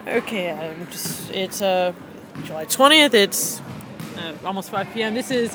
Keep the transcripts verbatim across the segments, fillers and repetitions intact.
Okay, I'm just, it's uh, July twentieth, it's uh, almost five p.m. This is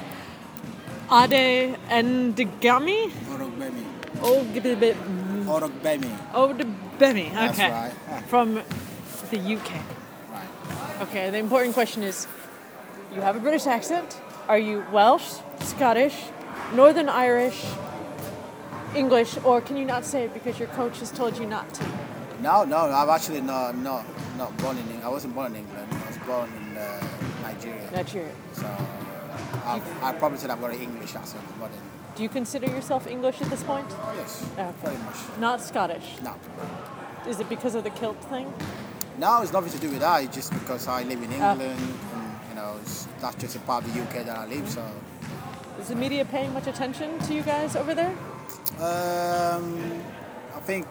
Ade Ndegami? Orogbemi. Ogbemi. Orogbemi. Ogbemi, That's okay. right. Yeah. From the U K. Right. Okay, the important question is, you have a British accent. Are you Welsh, Scottish, Northern Irish, English, or can you not say it because your coach has told you not to? No, no, I'm actually not, not, not born in England. I wasn't born in England. I was born in uh, Nigeria. Nigeria. So I, I probably said I've got an English accent, but in, Do you consider yourself English at this point? yes, Okay. very much. Not Scottish. No. Is it because of the kilt thing? No, it's nothing to do with that. It's just because I live in Ah. England, and you know, it's, that's just a part of the U K that I live. So Is the media paying much attention to you guys over there? um, I think.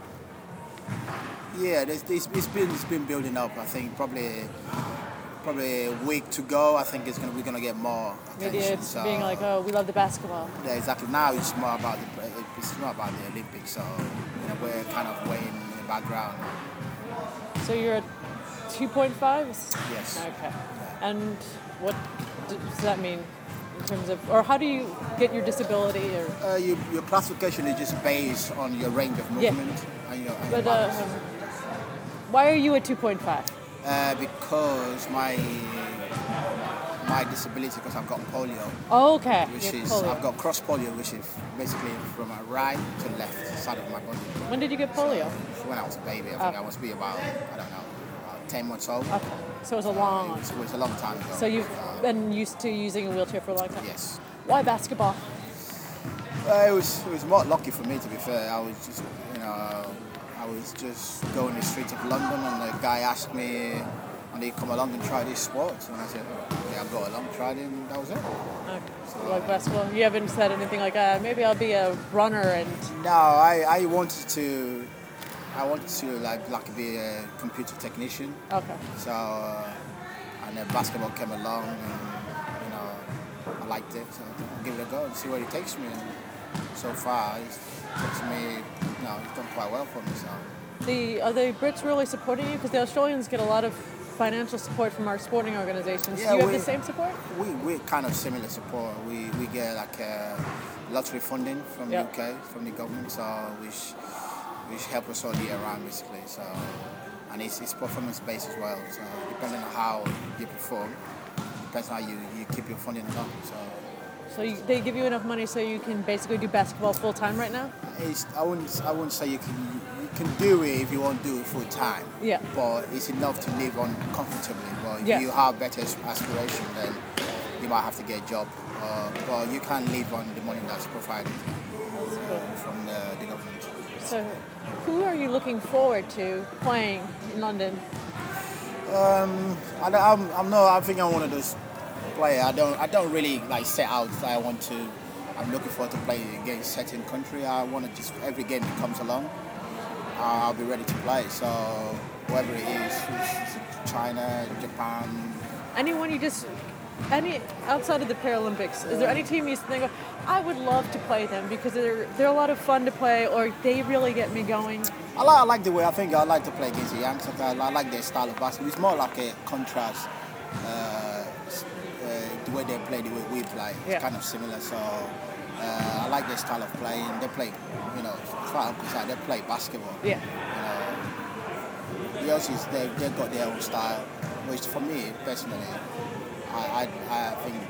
Yeah, there's, it's, it's been it's been building up. I think probably probably a week to go. I think it's gonna we're gonna get more attention. Media it's so, being like, oh, we love the basketball. yeah, exactly. Now it's more about the it's more about the Olympics. So you know, we're kind of way in the background. So you're at two point five? Yes. Okay. And what d- does that mean in terms of, or how do you get your disability? Or Uh, you, your classification is just based on your range of Yeah. movement and your, and But your uh, balance. why are you at two point five? Uh, because my my disability, because I've got polio, Oh, okay. which You have is polio. I've got cross polio, which is basically from my right to left side of my body. When did you get polio? When I was a baby, I think Oh. I must be about I don't know, about ten months old. Okay. So it was a long It one. was, it was a long time ago. So you've Uh, been used to using a wheelchair for a long time? yes. Why basketball? Uh, it was it was more lucky for me, to be fair. I was just you know I was just going the streets of London, and the guy asked me, "When you come along and try this sport?" And I said, "Yeah, I'll go along, tried it, and that was it." Okay. So you like basketball? You haven't said anything like, uh, maybe I'll be a runner and... No, I, I wanted to I wanted to like like be a computer technician. Okay. So uh, and then basketball came along, and you know I liked it. So I'll give it a go and see where it takes me. And so far, it's takes me. You know, it's done quite well for me. So The, are the Brits really supporting you? Because the Australians get a lot of financial support from our sporting organizations. Yeah, Do you have we- the same support? we we kind of similar support. We we get like uh, lottery funding from Yeah. U K from the government, so which which help us all year round basically. So and it's, it's performance based as well. So depending on how you perform, depends on how you, you keep your funding along. So So you, they give you enough money so you can basically do basketball full time right now? it's, I wouldn't I wouldn't say you can you can do it if you won't do it full time. Yeah. But it's enough to live on comfortably. But if Yeah. you have better aspiration, then you might have to get a job. Uh, but you can live on the money that's provided from the, the government. So who are you looking forward to playing in London? Um, I, don't- I'm, I'm not. I think I'm one of those players. I don't. I don't really like set out. I want to. I'm looking forward to play against certain country. I want to just every game that comes along, uh, I'll be ready to play. So whoever it is, is it China, Japan. Anyone you just, any, outside of the Paralympics, is there any team you think, of, I would love to play them because they're, they're a lot of fun to play or they really get me going? I like, I like the way. I think I like to play against the youngsters. I, I like their style of basketball. It's more like a contrast. Uh, s- uh, the way they play, the way we play, it's Yeah. kind of similar. So uh, I like their style of playing. They play, you know, far opposite. They play basketball. Yeah. You know, the Aussies, they they've got their own style, which for me personally, I I, I think.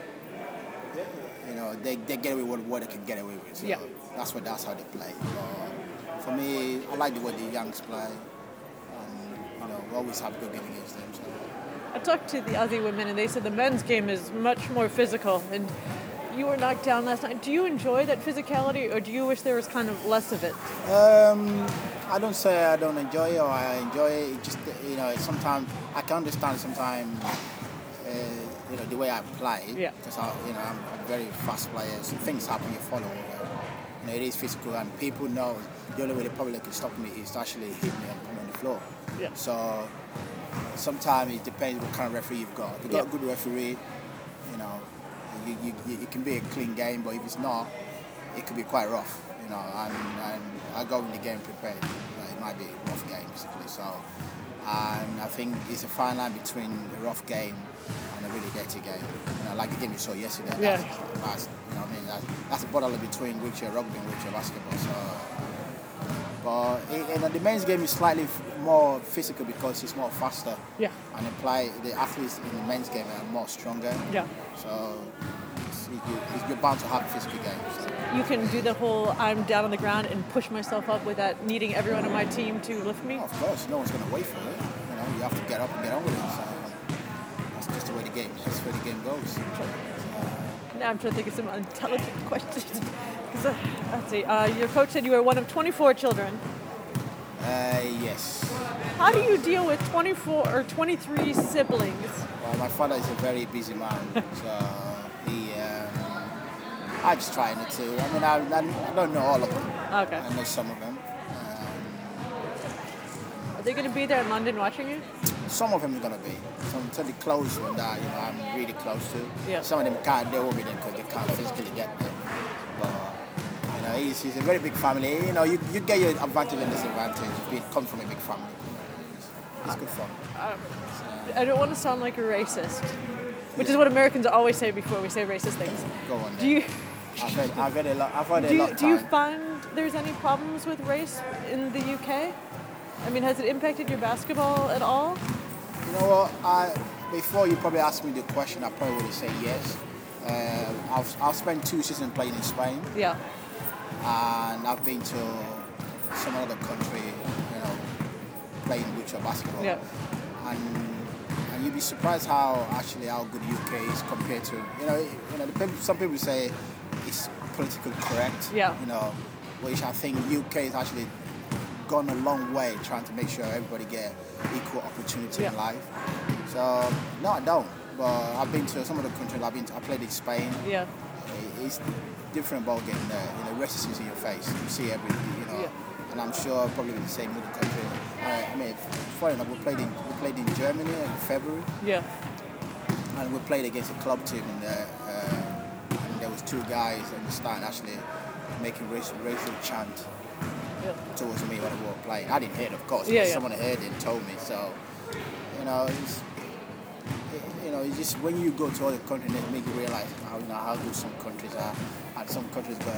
You know, they, they get away with what they can get away with. So Yeah. that's what that's how they play. But for me, I like the way the youngs play. And, you know, we always have a good game against them. So. I talked to the Aussie women and they said the men's game is much more physical and you were knocked down last night. Do you enjoy that physicality or do you wish there was kind of less of it? Um, I don't say I don't enjoy it or I enjoy it. It just, you know, sometimes I can understand sometimes, uh, you know, the way I play. Yeah. Because, I, you know, I'm a very fast player. So things happen, you follow. You know, it is physical and people know the only way the public can stop me is to actually hit me and put me on the floor. Yeah. So sometimes it depends what kind of referee you've got. If you've got Yeah. a good referee, you know, you, you, you, it can be a clean game, but if it's not, it could be quite rough, you know, and, and I go in the game prepared. Like, it might be a rough game, basically. So and I think it's a fine line between a rough game and a really dirty game. You know, like the game you saw yesterday. Yeah. That's, that's, you know what I mean? That, that's the borderline between wheelchair rugby and wheelchair basketball. So, but it, you know, the men's game is slightly f- more physical because it's more faster. Yeah. And the play, the athletes in the men's game are more stronger. Yeah. So it's, it's, you're bound to have a physical game. So. You can do the whole I'm down on the ground and push myself up without needing everyone on my team to lift me? Oh, of course, no one's going to wait for it. You know, you have to get up and get on with it. So that's just the way the game. That's the way the game goes. Now I'm trying to think of some intelligent questions. 'Cause, uh, let's see. Uh, your coach said you were one of twenty-four children. Uh, yes. How do you deal with twenty-four or twenty-three siblings? Well, my father is a very busy man, so he. Um, I just try not to. I mean, I, I don't know all of them. Okay. I know some of them. Are they going to be there in London watching you? Some of them are going to be. Some, some of the close ones that you know I'm really close to. Yeah. Some of them can't. They won't be there because they can't physically get there. But you know, he's, he's a very big family. You know, you, you get your advantage and disadvantage. You come from a big family. You know, it's, it's good fun. I don't want to sound like a racist, which is what Americans always say before we say racist things. Go on. Do you? I've heard, I've heard a lot. I've heard Do a you, lot. do you time. find there's any problems with race in the U K? I mean, has it impacted your basketball at all? You know what? I before you probably asked me the question, I probably would say yes. Uh, I've I've spent two seasons playing in Spain, Yeah. and I've been to some other country, you know, playing wheelchair basketball. Yeah. And and you'd be surprised how actually how good U K is compared to you know you know the people, some people say it's politically correct. Yeah. You know, which I think U K is actually gone a long way trying to make sure everybody get equal opportunity Yeah. in life. So no, I don't. But I've been to some of the countries. I've been to, I played in Spain. Yeah. It's different ball game there. You know, racism is in your face. You see everything. You know, Yeah. and I'm sure probably the same with the country. Uh, I mean, funny enough, we played in we played in Germany in February, Yeah. and we played against a club team in there. Uh, and there was two guys in the stand actually making racial racial chant Yeah. towards me when we were playing. I didn't hear it, of course. Yeah, but yeah. Someone heard it and told me. So, you know, it's, it, you know, it's just when you go to other countries, it makes you realize how you know how good some countries are, and some countries got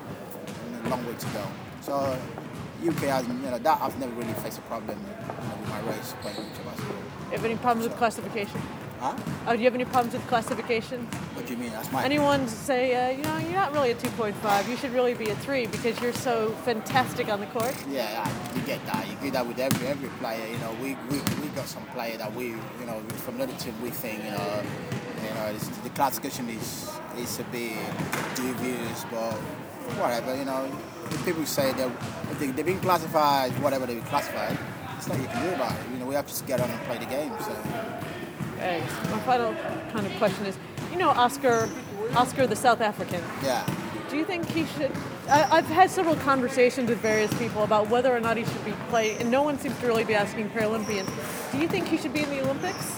a long way to go. So, U K has, you know, that I've never really faced a problem, you know, with my race playing wheelchair basketball. You have any problems with classification? Huh? Oh, do you have any problems with classification? What do you mean? That's my. Anyone say, uh, you know, you're not really a two point five. You should really be a three because you're so fantastic on the court. Yeah, I- you get that. You get that with every every player. You know, we we, we got some player that we, you know, from another team we think, you know, you know, it's, the classification is is a bit dubious, but whatever. You know, if people say that if they, they've been classified, whatever they've been classified, it's nothing you can do about it. You know, we have to just get on and play the game. So Okay. My final kind of question is, you know, Oscar, Oscar the South African. yeah. Do you think he should? I, I've had several conversations with various people about whether or not he should be playing, and no one seems to really be asking Paralympian. Do you think he should be in the Olympics?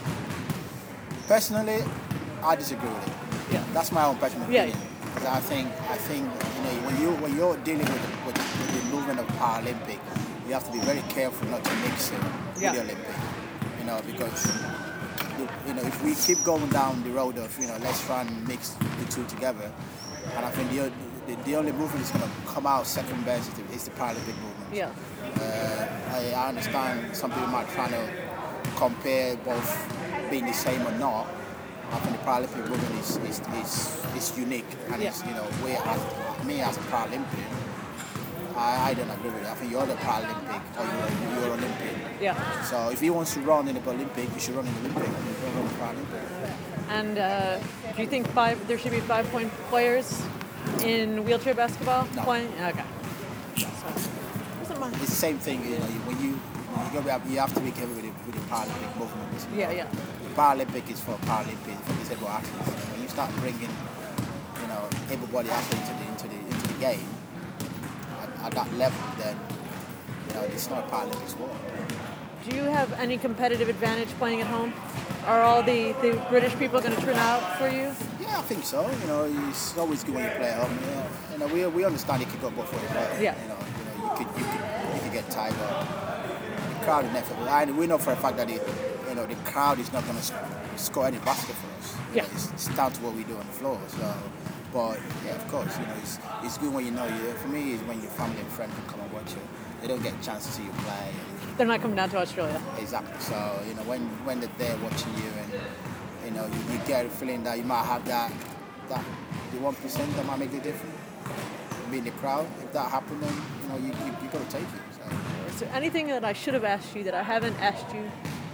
Personally, I disagree with it. Yeah. That's my own personal Yeah. opinion. 'Cause I think I think you know when you when you're dealing with the, with, with the movement of Paralympic, you have to be very careful not to mix it with Yeah. the Olympic. You know because you, you know if we keep going down the road of you know let's try and mix the two together, and I think the the, the only movement that's going to come out second best is the, is the Paralympic movement. Yeah. Uh, I, I understand some people might try to compare both being the same or not. I think the Paralympic movement is is, is, is unique, and Yeah. it's you know we as me as a Paralympian, I, I don't agree with it. I think you're the Paralympic or you're, you're Olympic. Yeah. So if he wants to run in the Olympic, you should run in the Olympic. You don't run in the Paralympic. And uh, do you think five? There should be five-point players in wheelchair basketball No. playing? Okay. So, wasn't mine. It's the same thing. You know, when you when you, go, you have to be careful with the, with the Paralympic movement. Yeah, yeah. The Paralympic is for Paralympic, for disabled athletes. When you start bringing, you know, able-bodied athletes into the into the into the game at, at that level, then you know it's not a Paralympic sport. Do you have any competitive advantage playing at home? Are all the, the British people going to turn out for you? Yeah, I think so. You know, it's always good when you play at home. Yeah. You know, we we understand it could go both ways. Right? Yeah. You know, you know, you could you could you could get tired of crowd is never. And we know for a fact that the, you know, the crowd is not going to score any basket for us. You Yeah. know, it's, it's down to what we do on the floor. So, but yeah, of course, you know, it's it's good when you know you. For me, it's when your family and friends can come and watch you. They don't get a chance to see you play. They're not coming down to Australia. Exactly. So you know, when when they're there watching you, and you know, you, you get a feeling that you might have that that the one percent that might make the difference. Be in the crowd. If that happened, then you know, you you, you got to take it. So. Is there anything that I should have asked you that I haven't asked you?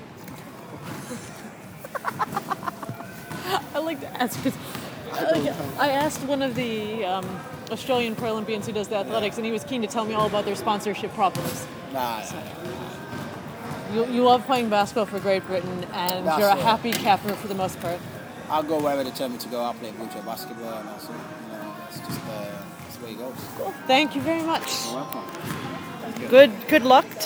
I like to ask because I, I asked one of the um, Australian Paralympians who does the athletics, and he was keen to tell me all about their sponsorship problems. Nah. You, you love playing basketball for Great Britain, and That's you're a it. happy capper for the most part. I'll go wherever they tell me to go. I'll play wheelchair basketball, and that's it. You know, it's just uh, that's the way it goes. Cool. Thank you very much. You're welcome. Good, good luck